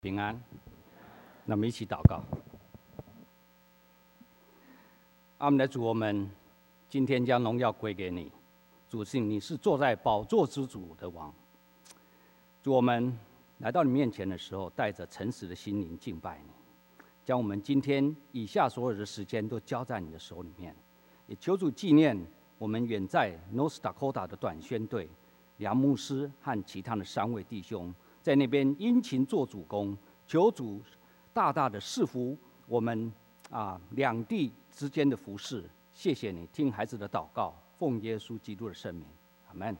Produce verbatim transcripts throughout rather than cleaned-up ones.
平安。那么一起祷告。阿们的主，我们今天将荣耀归给你。主是你是坐在宝座之主的王。主，我们来到你面前的时候，带着诚实的心灵敬拜你，将我们今天以下所有的时间都交在你的手里面。也求主纪念我们远在 North Dakota 的短宣队梁牧师和其他的三位弟兄，在那边殷勤做主工，求主大大的赐福我们啊两地之间的服事。谢谢你听孩子的祷告，奉耶稣基督的圣名，阿们。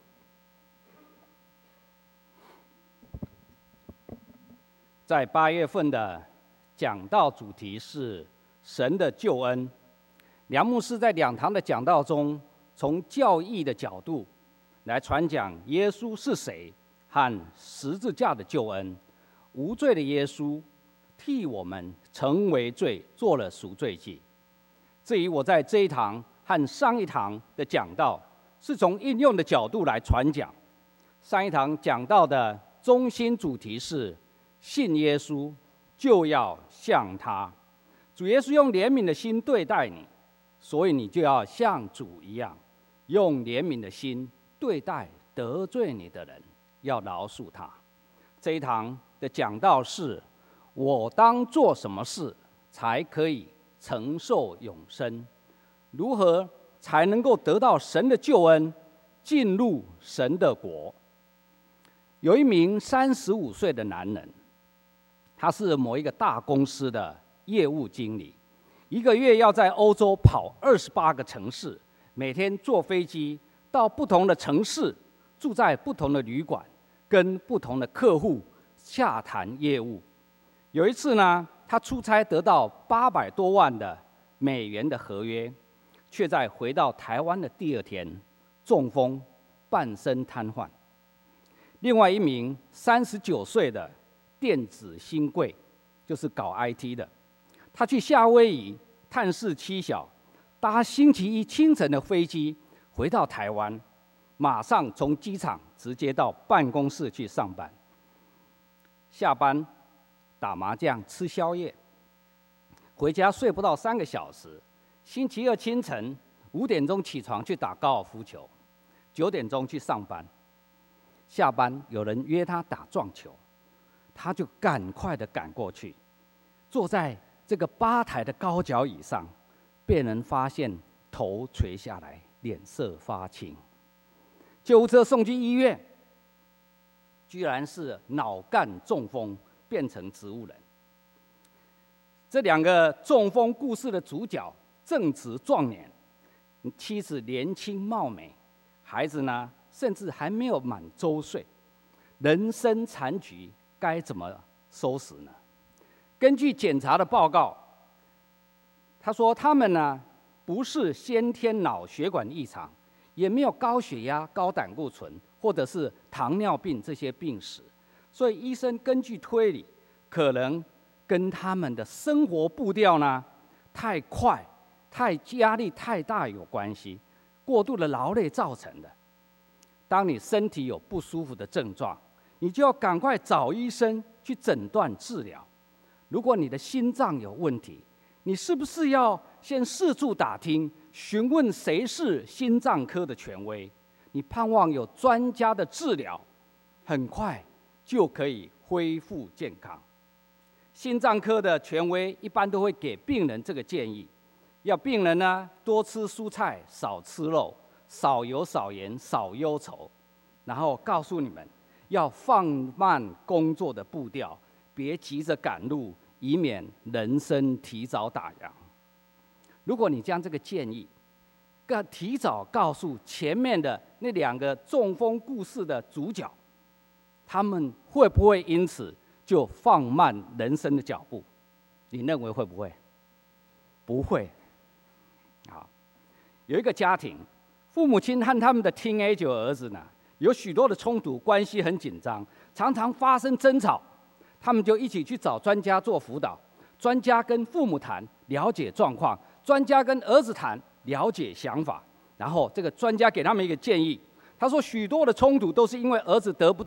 在八月份的讲道主题是神的救恩。梁牧师在两堂的讲道中，从教义的角度来传讲耶稣是谁和十字架的救恩。无罪的耶稣替我们成为罪，做了赎罪祭。至于我在这一堂和上一堂的讲道，是从应用的角度来传讲。上一堂讲到的中心主题是信耶稣就要像他。主耶稣用怜悯的心对待你，所以你就要像主一样，用怜悯的心对待得罪你的人，要饶恕他。这一堂的讲道是：我当做什么事才可以承受永生？如何才能够得到神的救恩，进入神的国？有一名三十五岁的男人，他是某一个大公司的业务经理，一个月要在欧洲跑二十八个城市，每天坐飞机到不同的城市，住在不同的旅馆，跟不同的客户洽谈业务。有一次呢，他出差得到八百多万的美元的合约，却在回到台湾的第二天中风，半身瘫痪。另外一名三十九岁的电子新贵，就是搞 I T 的，他去夏威夷探视妻小，搭星期一清晨的飞机回到台湾，马上从机场直接到办公室去上班。下班打麻将吃宵夜，回家睡不到三个小时。星期二清晨五点钟起床去打高尔夫球，九点钟去上班。下班有人约他打撞球，他就赶快的赶过去，坐在这个吧台的高脚椅上，被人发现头垂下来，脸色发青。救护车送去医院，居然是脑干中风，变成植物人。这两个中风故事的主角正值壮年，妻子年轻貌美，孩子呢甚至还没有满周岁，人生残局该怎么收拾呢？根据检查的报告，他说他们呢不是先天脑血管异常，也没有高血压、高胆固醇或者是糖尿病这些病史，所以医生根据推理，可能跟他们的生活步调呢太快、太压力太大有关系，过度的劳累造成的。当你身体有不舒服的症状，你就要赶快找医生去诊断治疗。如果你的心脏有问题，你是不是要先四处打听，询问谁是心脏科的权威？你盼望有专家的治疗，很快就可以恢复健康。心脏科的权威一般都会给病人这个建议：要病人呢多吃蔬菜，少吃肉，少油少盐，少忧愁。然后告诉你们要放慢工作的步调，别急着赶路，以免人生提早打烊。如果你将这个建议提早告诉前面的那两个中风故事的主角，他们会不会因此就放慢人生的脚步？你认为会不会？不会。好，有一个家庭，父母亲和他们的 teenager 儿子呢，有许多的冲突，关系很紧张，常常发生争吵。他们就一起去找专家做辅导，专家跟父母谈，了解状况；专家跟儿子谈，了解想法。然后这个专家给他们一个建议，他说许多的冲突都是因为儿子得不到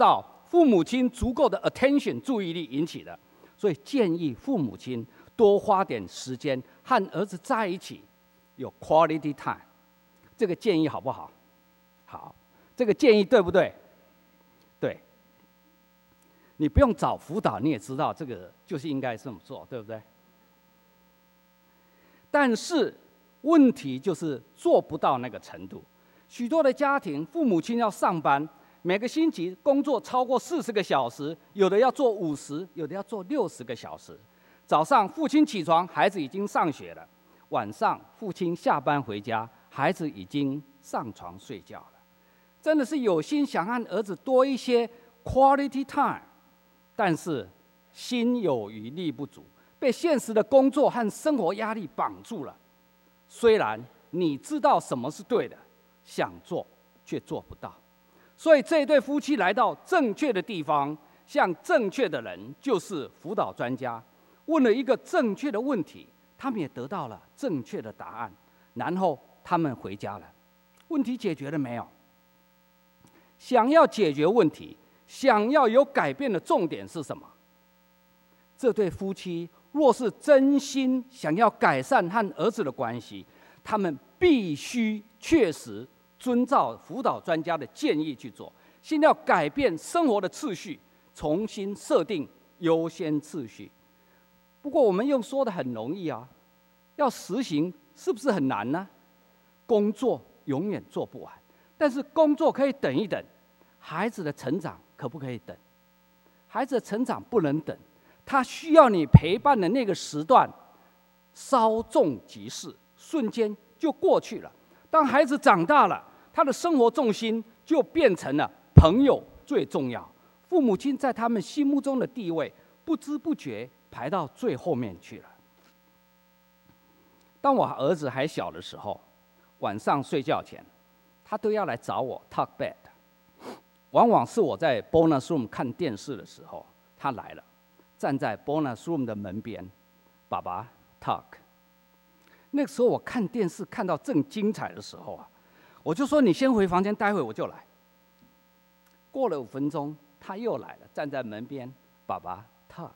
父母亲足够的 attention 注意力引起的，所以建议父母亲多花点时间和儿子在一起，有 quality time。这个建议好不好？好，这个建议对不对？对。你不用找辅导，你也知道这个就是应该这么做，对不对？但是问题就是做不到那个程度。许多的家庭，父母亲要上班，每个星期工作超过四十个小时，有的要做五十，有的要做六十个小时。早上父亲起床，孩子已经上学了；晚上父亲下班回家，孩子已经上床睡觉了。真的是有心想和儿子多一些 quality time， 但是心有余力不足，被现实的工作和生活压力绑住了。虽然你知道什么是对的，想做却做不到。所以这对夫妻来到正确的地方，向正确的人，就是辅导专家，问了一个正确的问题，他们也得到了正确的答案，然后他们回家了。问题解决了没有？想要解决问题，想要有改变的重点是什么？这对夫妻若是真心想要改善和儿子的关系，他们必须确实遵照辅导专家的建议去做。先要改变生活的次序，重新设定优先次序。不过我们用说的很容易啊，要实行是不是很难呢？工作永远做不完，但是工作可以等一等，孩子的成长可不可以等？孩子的成长不能等，他需要你陪伴的那个时段，稍纵即逝，瞬间就过去了。当孩子长大了，他的生活重心就变成了朋友最重要，父母亲在他们心目中的地位不知不觉排到最后面去了。当我儿子还小的时候，晚上睡觉前，他都要来找我 talk bed。往往是我在 bonus room 看电视的时候，他来了，站在 bonus room 的门边，爸爸 talk。那个时候我看电视看到正精彩的时候啊，我就说你先回房间，待会我就来。过了五分钟，他又来了，站在门边，爸爸 talk。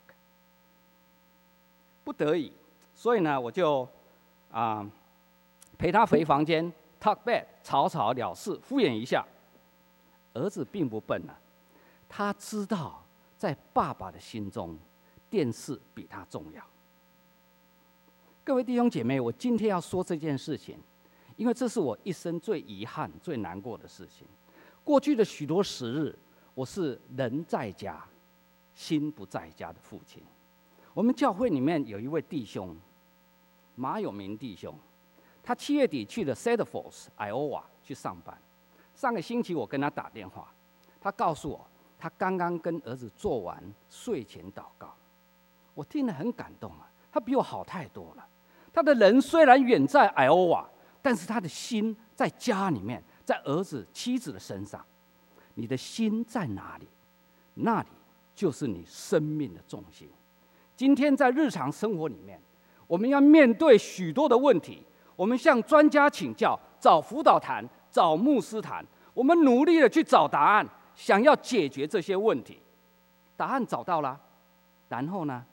不得已，所以呢，我就啊、呃、陪他回房间 talk bed， 草草了事，敷衍一下。儿子并不笨啊，他知道在爸爸的心中，电视比他重要。各位弟兄姐妹，我今天要说这件事情，因为这是我一生最遗憾、最难过的事情。过去的许多时日，我是人在家，心不在家的父亲。我们教会里面有一位弟兄，马有明弟兄，他七月底去了 Cedar-Falls、Iowa 去上班。上个星期我跟他打电话，他告诉我，他刚刚跟儿子做完睡前祷告，我听了很感动啊。他比我好太多了。他的人虽然远在艾欧瓦，但是他的心在家里面，在儿子、妻子的身上。你的心在哪里，那里就是你生命的重心。今天在日常生活里面，我们要面对许多的问题，我们向专家请教，找辅导谈，找牧师谈，我们努力的去找答案，想要解决这些问题。答案找到了，然后呢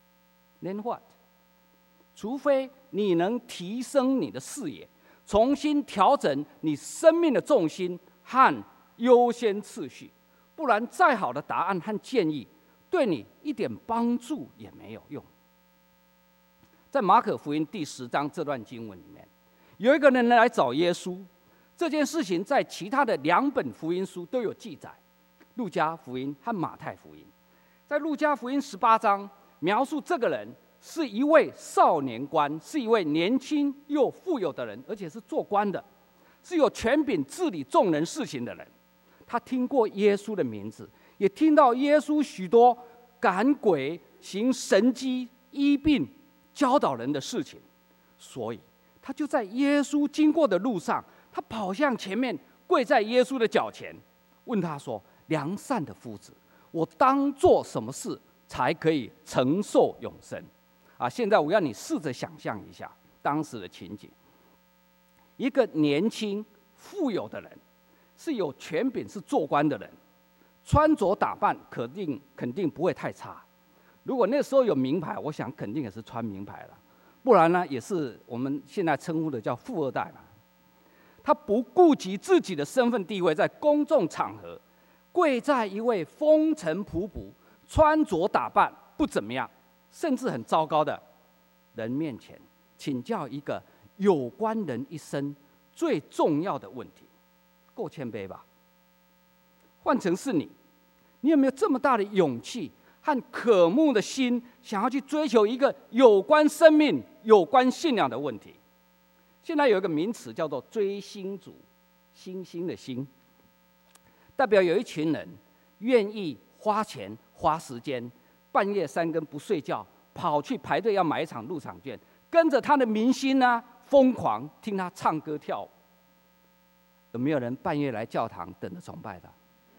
？Then what？ 除非你能提升你的视野，重新调整你生命的重心和优先次序，不然再好的答案和建议，对你一点帮助也没有用。在马可福音第十章这段经文里面，有一个人来找耶稣。这件事情在其他的两本福音书都有记载，路加福音和马太福音。在路加福音十八章描述这个人是一位少年官，是一位年轻又富有的人，而且是做官的，是有权柄治理众人事情的人。他听过耶稣的名字，也听到耶稣许多赶鬼、行神迹、医病、教导人的事情，所以他就在耶稣经过的路上，他跑向前面，跪在耶稣的脚前，问他说：“良善的夫子，我当做什么事才可以承受永生？”啊，现在我要你试着想象一下当时的情景：一个年轻富有的人，是有权柄、是做官的人， 穿着打扮肯定肯定不会太差。如果那时候有名牌，我想肯定也是穿名牌了，不然呢，也是我们现在称呼的叫富二代嘛。他不顾及自己的身份地位，在公众场合跪在一位风尘仆仆、穿着打扮不怎么样，甚至很糟糕的人面前，请教一个有关人一生最重要的问题，够谦卑吧？换成是你，你有没有这么大的勇气和渴慕的心，想要去追求一个有关生命、有关信仰的问题？现在有一个名词叫做追星族，星星的星，代表有一群人愿意花钱花时间，半夜三更不睡觉，跑去排队要买一场入场券，跟着他的明星呢疯狂听他唱歌跳舞。有没有人半夜来教堂等着崇拜的？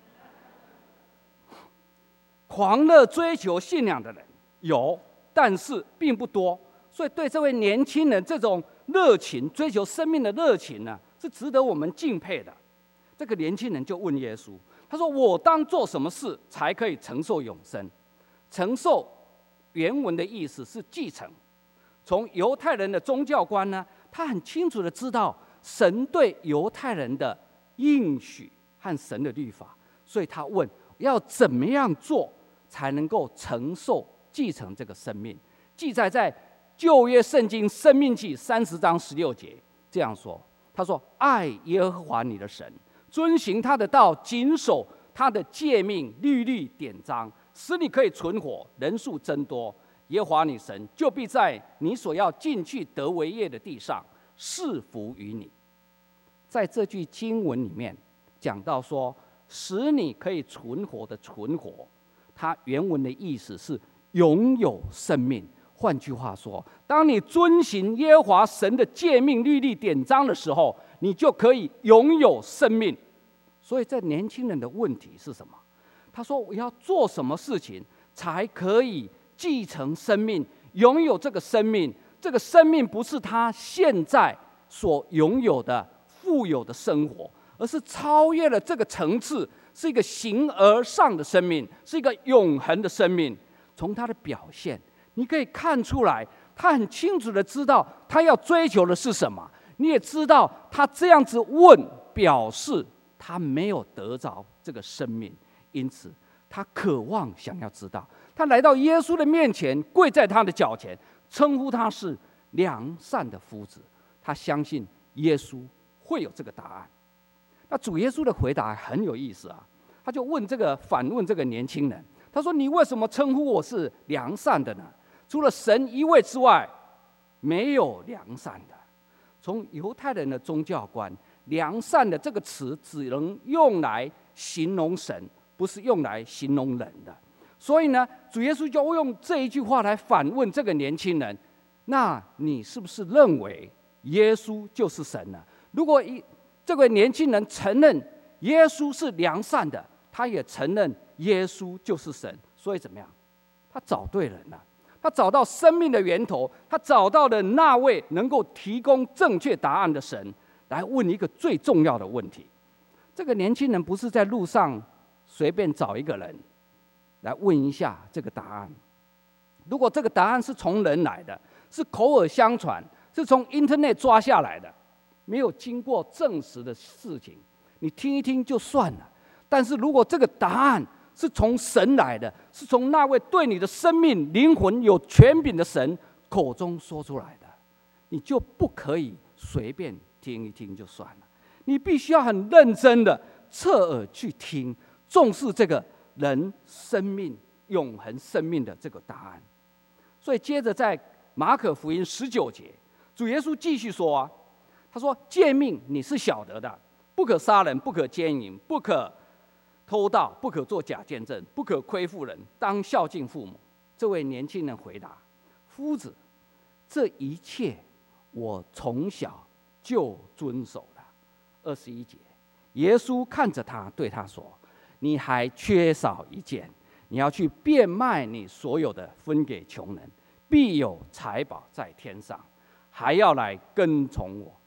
狂热追求信仰的人有，但是并不多。所以对这位年轻人这种热情，追求生命的热情呢，是值得我们敬佩的。这个年轻人就问耶稣，他说：“我当做什么事才可以承受永生？”承受原文的意思是继承。从犹太人的宗教观呢，他很清楚的知道神对犹太人的应许和神的律法，所以他问要怎么样做才能够承受继承这个生命。记载在旧约圣经申命记三十章十六节这样说，他说：“爱耶和华你的神，遵行他的道，谨守他的诫命、律例、典章，使你可以存活，人数增多。耶和华你神就必在你所要进去得为业的地上赐福于你。”在这句经文里面讲到说，使你可以存活的存活，它原文的意思是拥有生命。换句话说，当你遵行耶和华神的诫命、律例、典章的时候，你就可以拥有生命。所以这年轻人的问题是什么？他说：“我要做什么事情才可以继承生命，拥有这个生命？这个生命不是他现在所拥有的富有的生活，而是超越了这个层次，是一个形而上的生命，是一个永恒的生命。”从他的表现，你可以看出来，他很清楚的知道他要追求的是什么。你也知道，他这样子问，表示他没有得着这个生命，因此他渴望想要知道。他来到耶稣的面前，跪在他的脚前，称呼他是良善的夫子。他相信耶稣会有这个答案。那主耶稣的回答很有意思啊，他就问这个反问这个年轻人，他说：“你为什么称呼我是良善的呢？除了神一位之外，没有良善的。”从犹太人的宗教观，良善的这个词只能用来形容神，不是用来形容人的。所以呢，主耶稣就用这一句话来反问这个年轻人：那你是不是认为耶稣就是神呢？如果一这位年轻人承认耶稣是良善的，他也承认耶稣就是神，所以怎么样？他找对人了。他找到生命的源头，他找到了那位能够提供正确答案的神，来问一个最重要的问题。这个年轻人不是在路上随便找一个人来问一下这个答案。如果这个答案是从人来的，是口耳相传，是从 Internet 抓下来的，没有经过证实的事情，你听一听就算了。但是如果这个答案是从神来的，是从那位对你的生命灵魂有权柄的神口中说出来的，你就不可以随便听一听就算了，你必须要很认真的侧耳去听，重视这个人生命永恒生命的这个答案。所以接着在马可福音十九节，主耶稣继续说啊，他说：“诫命你是晓得的，不可杀人，不可奸淫，不可偷盗，不可作假见证，不可亏负人，当孝敬父母。”这位年轻人回答：“夫子，这一切我从小就遵守了。”二十一节，耶稣看着他，对他说：“你还缺少一件，你要去变卖你所有的，分给穷人，必有财宝在天上，还要来跟从我。”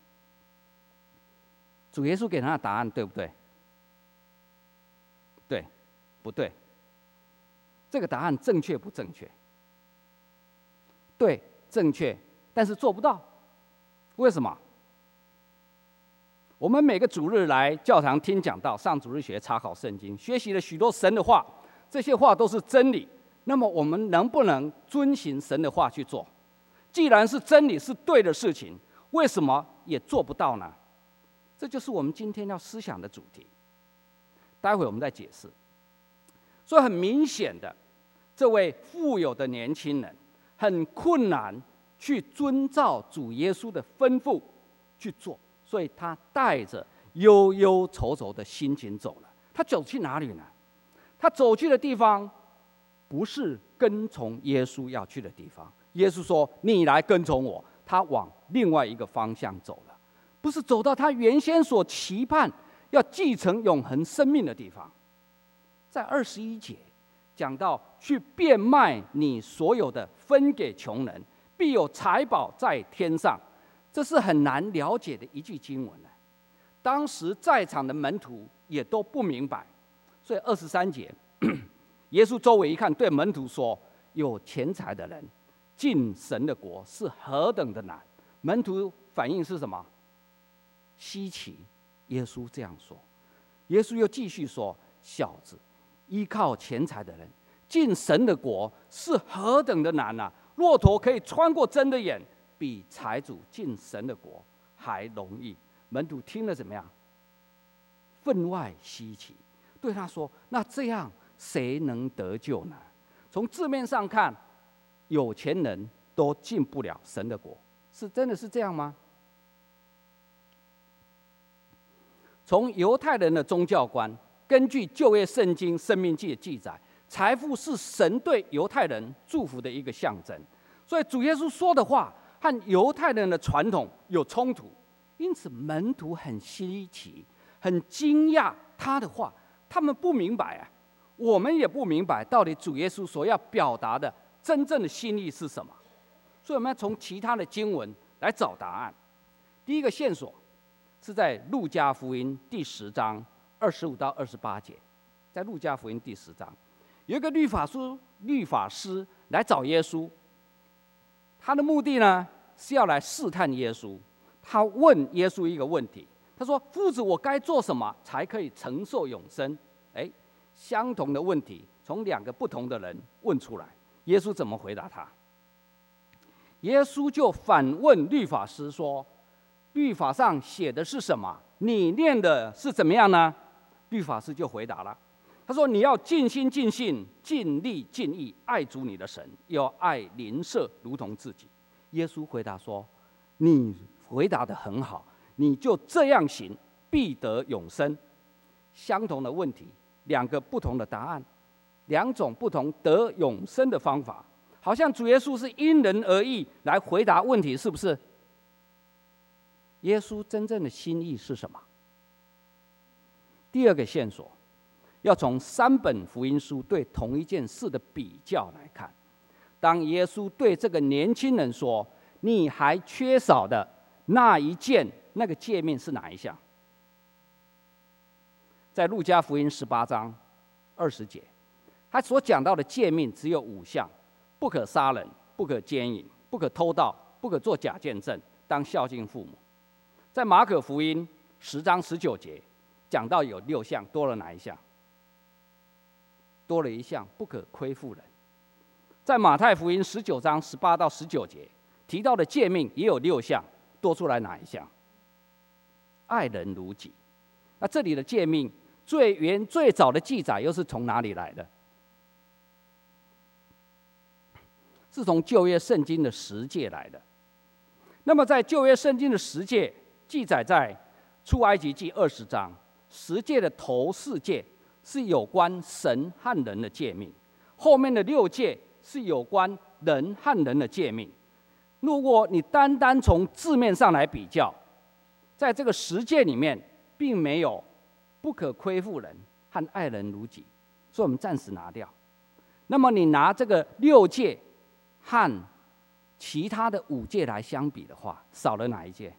主耶稣给他的答案对不对？对， 不对。这个答案正确不正确？对，正确，但是做不到。为什么？我们每个主日来教堂听讲道，上主日学、查考圣经，学习了许多神的话，这些话都是真理。那么我们能不能遵行神的话去做？既然是真理，是对的事情，为什么也做不到呢？这就是我们今天要思想的主题。待会我们再解释。所以很明显的，这位富有的年轻人很困难去遵照主耶稣的吩咐去做，所以他带着忧忧愁愁的心情走了。他走去哪里呢？他走去的地方不是跟从耶稣要去的地方。耶稣说：“你来跟从我。”他往另外一个方向走了，不是走到他原先所期盼要继承永恒生命的地方。在二十一节讲到，去变卖你所有的，分给穷人，必有财宝在天上。这是很难了解的一句经文。当时在场的门徒也都不明白，所以二十三节，耶稣周围一看，对门徒说：“有钱财的人进神的国是何等的难。”门徒反应是什么？稀奇。耶稣这样说。耶稣又继续说：“小子，依靠钱财的人进神的国是何等的难啊！骆驼可以穿过针的眼，比财主进神的国还容易。”门徒听了怎么样？分外稀奇，对他说：“那这样谁能得救呢？”从字面上看，有钱人都进不了神的国，是真的是这样吗？从犹太人的宗教观，根据旧约圣经《申命记》的记载，财富是神对犹太人祝福的一个象征，所以主耶稣说的话和犹太人的传统有冲突，因此门徒很稀奇，很惊讶他的话，他们不明白啊，我们也不明白到底主耶稣所要表达的真正的心意是什么，所以我们要从其他的经文来找答案。第一个线索是在路加福音第十章二十五到二十八节，在路加福音第十章，有一个律法师律法师来找耶稣，他的目的呢是要来试探耶稣。他问耶稣一个问题，他说：“夫子，我该做什么才可以承受永生？”哎，相同的问题从两个不同的人问出来，耶稣怎么回答他？耶稣就反问律法师说：“律法上写的是什么？你念的是怎么样呢？”律法师就回答了，他说：“你要尽心尽性尽力尽意爱主你的神，要爱邻舍如同自己。”耶稣回答说：“你回答得很好，你就这样行，必得永生。”相同的问题，两个不同的答案，两种不同得永生的方法，好像主耶稣是因人而异来回答问题，是不是？耶稣真正的心意是什么？第二个线索，要从三本福音书对同一件事的比较来看。当耶稣对这个年轻人说：“你还缺少的那一件，那个诫命是哪一项？”在路加福音十八章二十节，他所讲到的诫命只有五项：不可杀人，不可奸淫，不可偷盗，不可作假见证，当孝敬父母。在马可福音十章十九节讲到有六项，多了哪一项？多了一项，不可亏负人。在马太福音十九章十八到十九节提到的诫命也有六项，多出来哪一项？爱人如己。那这里的诫命最原最早的记载又是从哪里来的？是从旧约圣经的十诫来的。那么在旧约圣经的十诫记载在出埃及记二十章，十诫的头四诫是有关神和人的诫命，后面的六诫是有关人和人的诫命。如果你单单从字面上来比较，在这个十诫里面并没有不可亏负人和爱人如己，所以我们暂时拿掉。那么你拿这个六诫和其他的五诫来相比的话，少了哪一诫？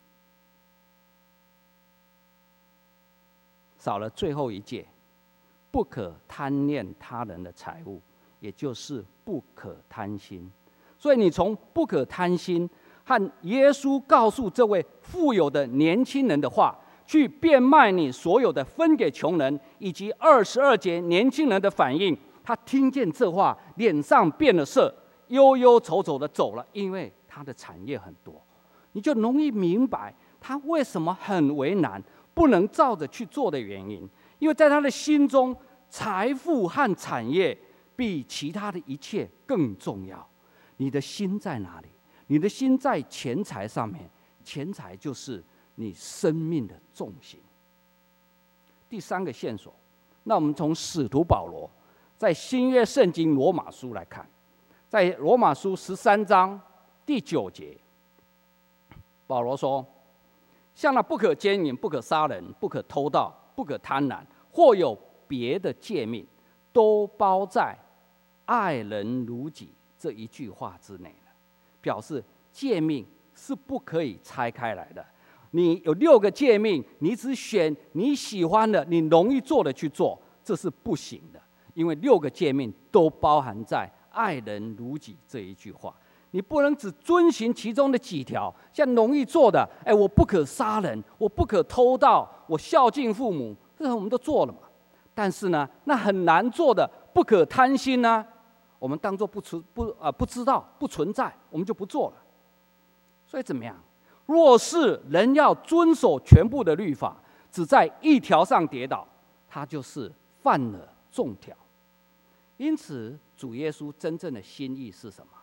少了最后一诫， 不可贪恋他人的财物，也就是不可贪心。所以你从不可贪心和耶稣告诉这位富有的年轻人的话，去变卖你所有的分给穷人，以及二十二节年轻人的反应，他听见这话，脸上变了色，忧忧愁愁的走了，因为他的产业很多。你就容易明白他为什么很为难，不能照着去做的原因。因为在他的心中，财富和产业比其他的一切更重要。你的心在哪里？你的心在钱财上面，钱财就是你生命的重心。第三个线索，那我们从使徒保罗在新约圣经罗马书来看，在罗马书十三章第九节，保罗说：像那不可奸淫、不可杀人、不可偷盗、不可贪婪，或有别的诫命，都包在爱人如己这一句话之内了。表示诫命是不可以拆开来的。你有六个诫命，你只选你喜欢的、你容易做的去做，这是不行的。因为六个诫命都包含在爱人如己这一句话。你不能只遵循其中的几条，像容易做的，哎，我不可杀人，我不可偷盗，我孝敬父母，这我们都做了嘛。但是呢，那很难做的，不可贪心呢，我们当作不存不啊、呃、不知道不存在，我们就不做了。所以怎么样？若是人要遵守全部的律法，只在一条上跌倒，他就是犯了众条。因此，主耶稣真正的心意是什么？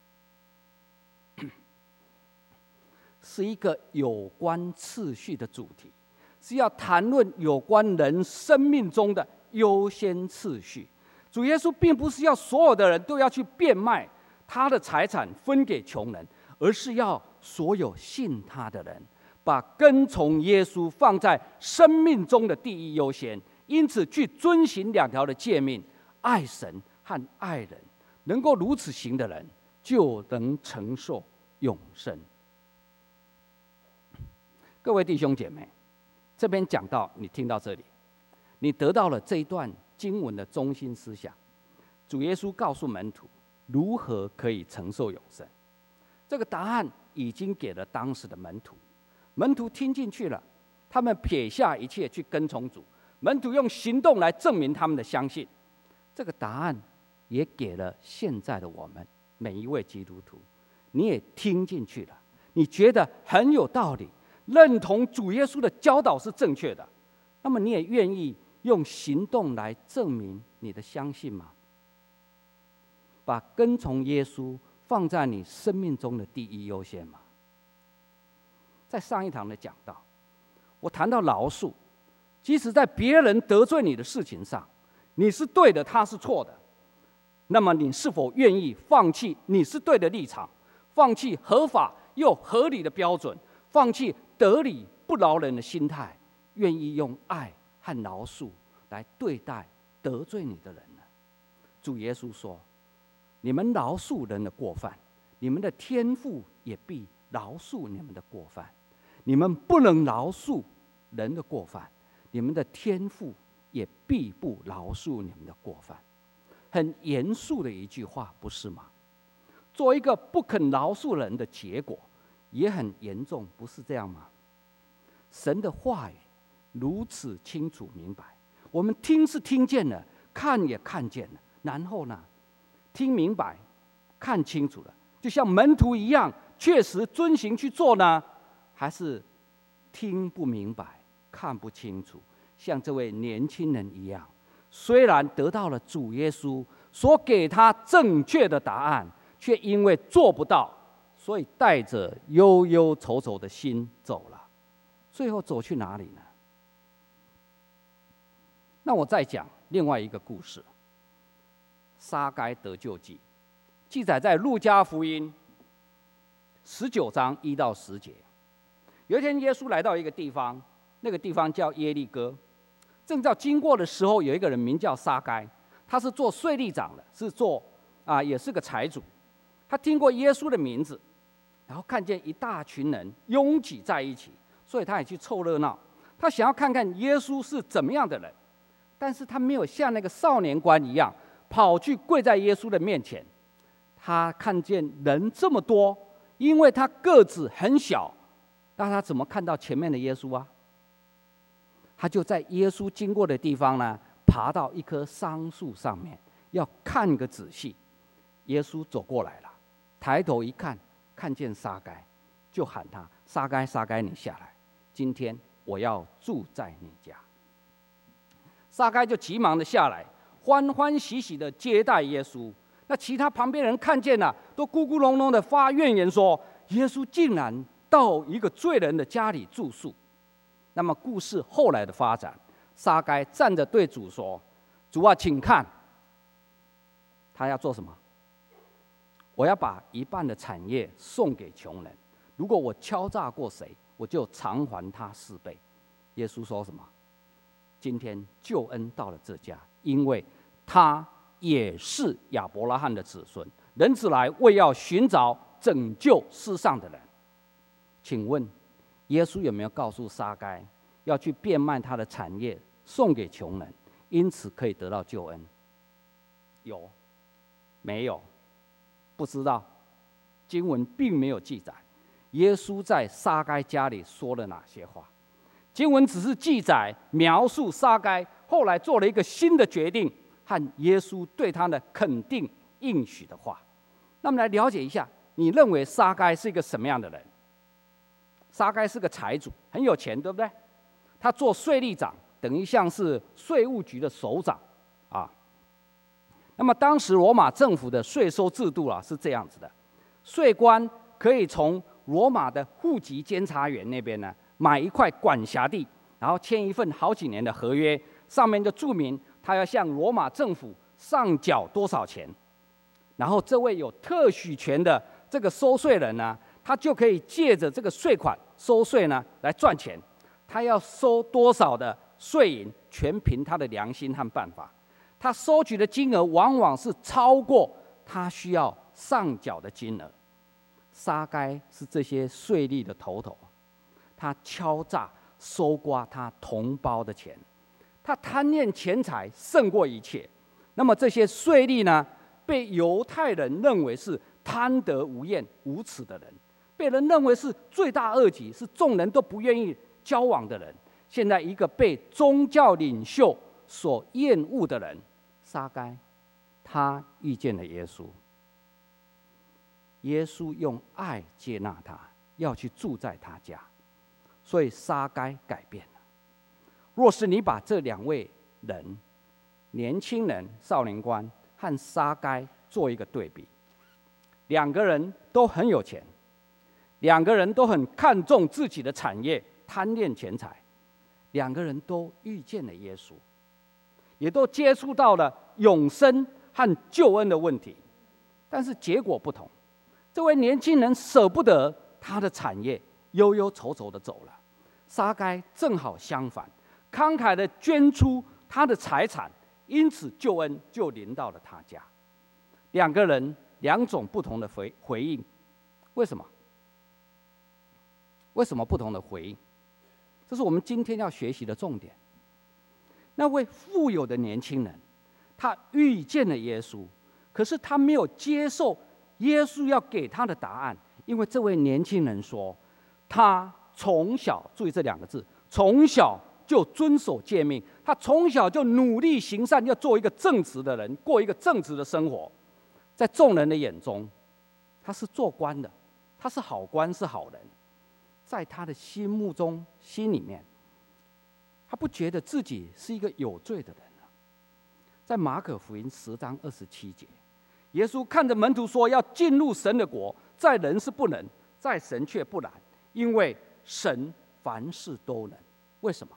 是一个有关次序的主题，是要谈论有关人生命中的优先次序。主耶稣并不是要所有的人都要去变卖他的财产分给穷人，而是要所有信他的人把跟从耶稣放在生命中的第一优先，因此去遵行两条的诫命，爱神和爱人。能够如此行的人，就能承受永生。各位弟兄姐妹，这边讲到，你听到这里，你得到了这一段经文的中心思想。主耶稣告诉门徒如何可以承受永生，这个答案已经给了当时的门徒。门徒听进去了，他们撇下一切去跟从主。门徒用行动来证明他们的相信。这个答案也给了现在的我们每一位基督徒。你也听进去了，你觉得很有道理，认同主耶稣的教导是正确的，那么你也愿意用行动来证明你的相信吗？把跟从耶稣放在你生命中的第一优先吗？在上一堂的讲道，我谈到饶恕，即使在别人得罪你的事情上，你是对的，他是错的，那么你是否愿意放弃你是对的立场，放弃合法又合理的标准，放弃得理不饶人的心态，愿意用爱和饶恕来对待得罪你的人呢？主耶稣说：你们饶恕人的过犯，你们的天父也必饶恕你们的过犯。你们不能饶恕人的过犯，你们的天父也必不饶恕你们的过犯。很严肃的一句话，不是吗？做一个不肯饶恕人的结果也很严重，不是这样吗？神的话语如此清楚明白，我们听是听见了，看也看见了，然后呢，听明白看清楚了，就像门徒一样确实遵行去做呢？还是听不明白看不清楚，像这位年轻人一样，虽然得到了主耶稣所给他正确的答案，却因为做不到，所以带着忧忧愁愁的心走了。最后走去哪里呢？那我再讲另外一个故事，撒该得救记，记载在路加福音十九章一到十节。有一天，耶稣来到一个地方，那个地方叫耶利哥。正在经过的时候，有一个人名叫撒该，他是做税吏长的，是做啊，也是个财主。他听过耶稣的名字，然后看见一大群人拥挤在一起，所以他也去凑热闹。他想要看看耶稣是怎么样的人。 但是他没有像那个少年官一样跑去跪在耶稣的面前。他看见人这么多，因为他个子很小，那他怎么看到前面的耶稣啊？他就在耶稣经过的地方呢，爬到一棵桑树上面，要看个仔细。耶稣走过来了，抬头一看，看见撒该，就喊他：撒该，撒该，你下来，今天我要住在你家。撒该就急忙的下来，欢欢喜喜的接待耶稣。那其他旁边人看见了，都咕咕隆隆的发怨言说：耶稣竟然到一个罪人的家里住宿。那么故事后来的发展，撒该站着对主说：主啊，请看。他要做什么？我要把一半的产业送给穷人，如果我敲诈过谁，我就偿还他四倍。耶稣说什么？今天救恩到了这家，因为他也是亚伯拉罕的子孙，人子来为要寻找拯救世上的人。请问耶稣有没有告诉撒该要去变卖他的产业送给穷人，因此可以得到救恩？有？没有？不知道。经文并没有记载耶稣在撒该家里说了哪些话。经文只是记载描述撒该后来做了一个新的决定和耶稣对他的肯定应许的话。那么来了解一下，你认为撒该是一个什么样的人？撒该是个财主，很有钱，对不对？他做税吏长，等于像是税务局的首长啊。那么当时罗马政府的税收制度啊是这样子的：税官可以从罗马的户籍监察员那边呢买一块管辖地，然后签一份好几年的合约，上面就注明他要向罗马政府上缴多少钱。然后这位有特许权的这个收税人呢，他就可以借着这个税款收税呢来赚钱。他要收多少的税银，全凭他的良心和办法。他收取的金额往往是超过他需要上缴的金额。撒该是这些税吏的头头，他敲诈收刮他同胞的钱，他贪恋钱财胜过一切。那么这些税吏呢，被犹太人认为是贪得无厌、无耻的人，被人认为是罪大恶极，是众人都不愿意交往的人。现在一个被宗教领袖所厌恶的人，撒该，他遇见了耶稣。耶稣用爱接纳他，要去住在他家，所以撒该改变了。若是你把这两位人，年轻人少年官和撒该做一个对比，两个人都很有钱，两个人都很看重自己的产业，贪恋钱财，两个人都遇见了耶稣，也都接触到了永生和救恩的问题，但是结果不同。这位年轻人舍不得他的产业，忧忧愁愁的走了。撒该正好相反，慷慨的捐出他的财产，因此救恩就临到了他家。两个人两种不同的回回应，为什么？为什么不同的回应？这是我们今天要学习的重点。那位富有的年轻人，他遇见了耶稣，可是他没有接受耶稣要给他的答案，因为这位年轻人说，他从小，注意这两个字，从小就遵守诫命，他从小就努力行善，要做一个正直的人，过一个正直的生活。在众人的眼中，他是做官的，他是好官，是好人。在他的心目中、心里面，他不觉得自己是一个有罪的人了。在马可福音十章二十七节，耶稣看着门徒说：“要进入神的国，在人是不能，在神却不然，因为神凡事都能。”为什么？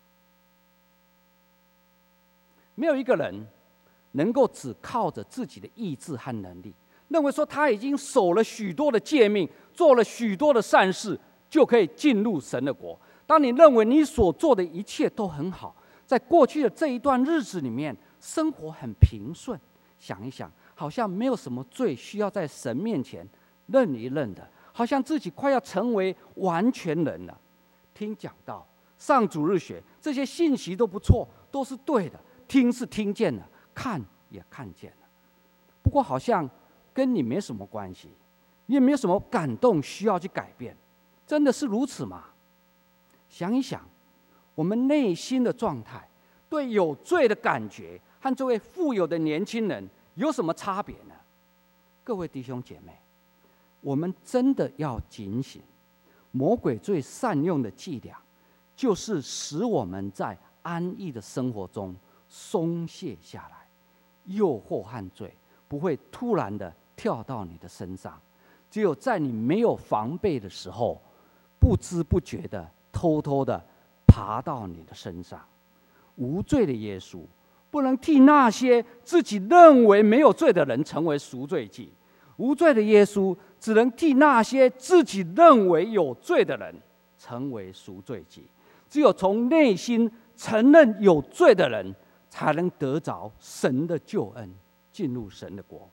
没有一个人能够只靠着自己的意志和能力，认为说他已经守了许多的诫命，做了许多的善事，就可以进入神的国。当你认为你所做的一切都很好，在过去的这一段日子里面，生活很平顺，想一想，好像没有什么罪需要在神面前认一认的，好像自己快要成为完全人了。听讲道、上主日学，这些信息都不错，都是对的。 听是听见了，看也看见了，不过好像跟你没什么关系，你也没有什么感动需要去改变，真的是如此吗？想一想，我们内心的状态，对有罪的感觉，和这位富有的年轻人有什么差别呢？各位弟兄姐妹，我们真的要警醒，魔鬼最善用的伎俩，就是使我们在安逸的生活中松懈下来，诱惑和罪不会突然的跳到你的身上，只有在你没有防备的时候，不知不觉的偷偷的爬到你的身上。无罪的耶稣不能替那些自己认为没有罪的人成为赎罪祭，无罪的耶稣只能替那些自己认为有罪的人成为赎罪祭。只有从内心承认有罪的人，才能得着神的救恩，进入神的国。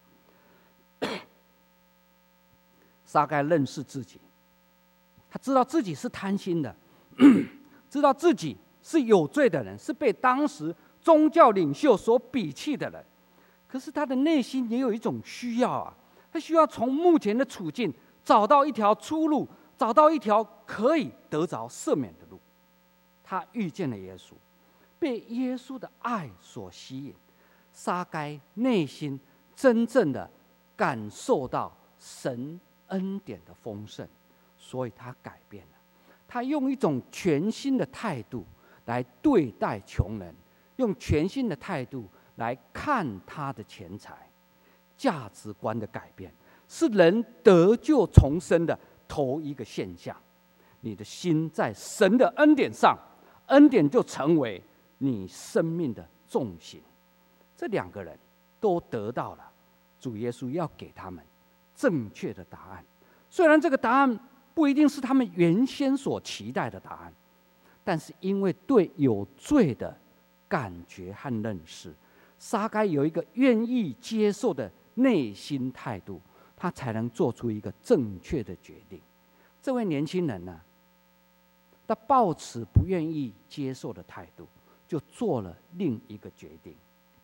撒该认识自己，他知道自己是贪心的，知道自己是有罪的人，是被当时宗教领袖所鄙弃的人。可是他的内心也有一种需要啊，他需要从目前的处境找到一条出路，找到一条可以得着赦免的路。他遇见了耶稣，被耶稣的爱所吸引，撒该内心真正的感受到神恩典的丰盛，所以他改变了。他用一种全新的态度来对待穷人，用全新的态度来看他的钱财。价值观的改变是人得救重生的头一个现象。你的心在神的恩典上，恩典就成为你生命的重心。这两个人都得到了主耶稣要给他们正确的答案，虽然这个答案不一定是他们原先所期待的答案，但是因为对有罪的感觉和认识，撒该有一个愿意接受的内心态度，他才能做出一个正确的决定。这位年轻人呢，他抱持不愿意接受的态度，就做了另一个决定。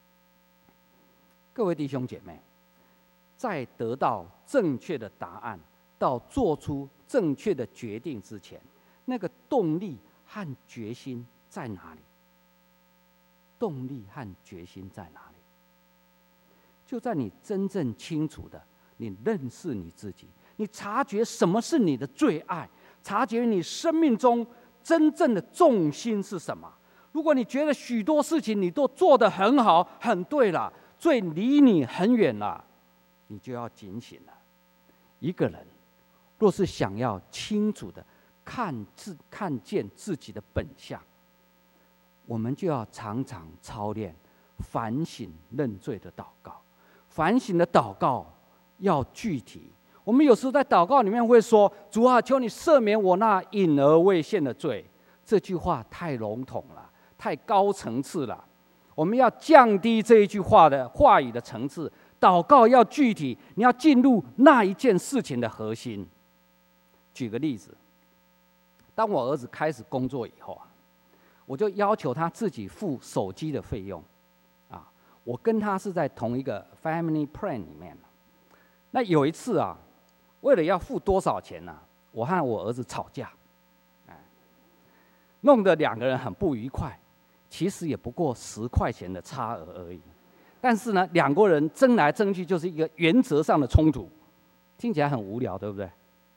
各位弟兄姐妹，在得到正确的答案到做出正确的决定之前，那个动力和决心在哪里？动力和决心在哪里？就在你真正清楚的，你认识你自己，你察觉什么是你的最爱，察觉你生命中真正的重心是什么。如果你觉得许多事情你都做得很好很对了，罪离你很远了，你就要警醒了。一个人若是想要清楚的看自看见自己的本相，我们就要常常操练反省认罪的祷告。反省的祷告要具体。我们有时候在祷告里面会说：“主啊，求你赦免我那隐而未现的罪。”这句话太笼统了，太高层次了。我们要降低这一句话的话语的层次，祷告要具体，你要进入那一件事情的核心。举个例子，当我儿子开始工作以后啊，我就要求他自己付手机的费用啊。我跟他是在同一个 family plan 里面。那有一次啊，为了要付多少钱呢、啊，我和我儿子吵架，哎，弄得两个人很不愉快。其实也不过十块钱的差额而已，但是呢，两个人争来争去，就是一个原则上的冲突，听起来很无聊，对不对？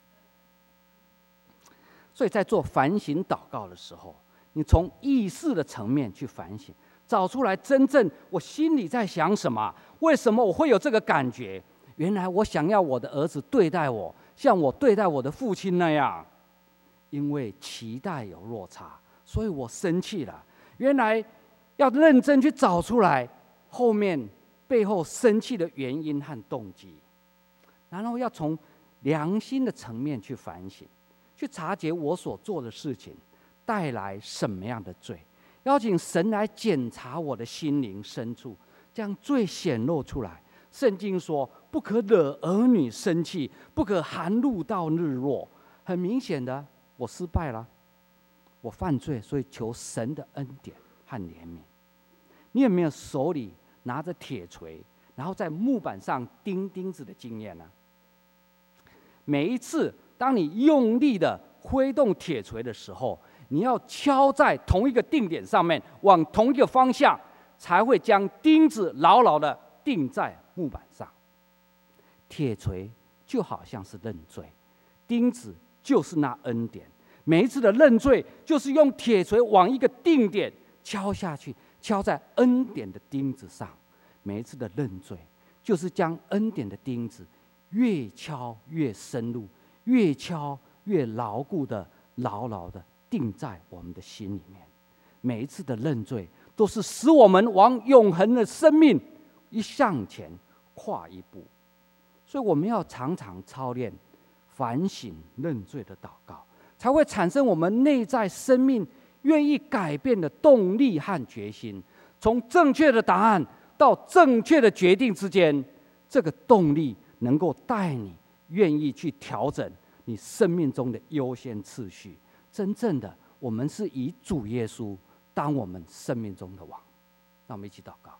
所以在做反省祷告的时候，你从意识的层面去反省，找出来真正我心里在想什么，为什么我会有这个感觉？原来我想要我的儿子对待我，像我对待我的父亲那样，因为期待有落差，所以我生气了。原来要认真去找出来后面背后生气的原因和动机，然后要从良心的层面去反省，去察觉我所做的事情带来什么样的罪，邀请神来检查我的心灵深处，将罪显露出来。圣经说不可惹儿女生气，不可含怒到日落。很明显的，我失败了，我犯罪，所以求神的恩典和怜悯。 你有没有手里拿着铁锤，然后在木板上钉钉子的经验呢？每一次当你用力的挥动铁锤的时候，你要敲在同一个定点上面，往同一个方向，才会将钉子牢牢的钉在木板上。铁锤就好像是认罪，钉子就是那恩典。每一次的认罪，就是用铁锤往一个定点敲下去，敲在恩典的钉子上。每一次的认罪，就是将恩典的钉子越敲越深入，越敲越牢固的、牢牢的钉在我们的心里面。每一次的认罪，都是使我们往永恒的生命一向前跨一步。所以我们要常常操练反省认罪的祷告，才会产生我们内在生命愿意改变的动力和决心。从正确的答案到正确的决定之间，这个动力能够带你愿意去调整你生命中的优先次序。真正的，我们是以主耶稣当我们生命中的王。让我们一起祷告。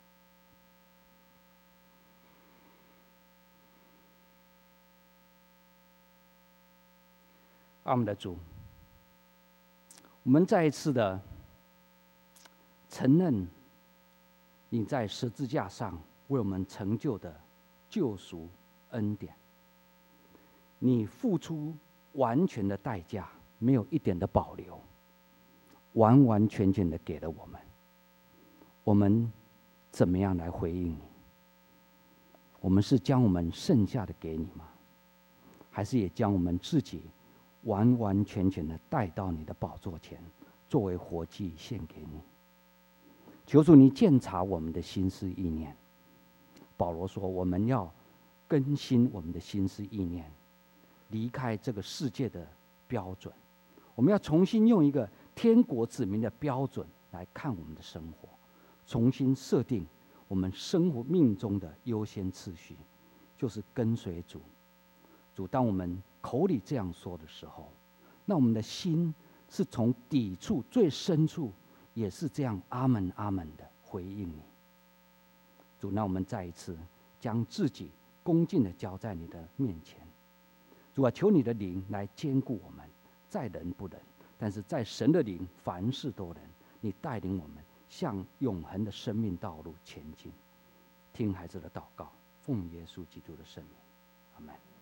阿们的主，我们再一次的承认你在十字架上为我们成就的救赎恩典。你付出完全的代价，没有一点的保留，完完全全的给了我们。我们怎么样来回应你？我们是将我们剩下的给你吗？还是也将我们自己完完全全的带到你的宝座前，作为活祭献给你？求主你鉴察我们的心思意念。保罗说，我们要更新我们的心思意念，离开这个世界的标准。我们要重新用一个天国子民的标准来看我们的生活，重新设定我们生活命中的优先次序，就是跟随主。主，当我们口里这样说的时候，那我们的心是从底处最深处也是这样阿门阿门的回应你。主，那我们再一次将自己恭敬的交在你的面前。主啊，求你的灵来坚固我们，在人不能，但是在神的灵凡事都能。你带领我们向永恒的生命道路前进。听孩子的祷告，奉耶稣基督的圣名，阿们。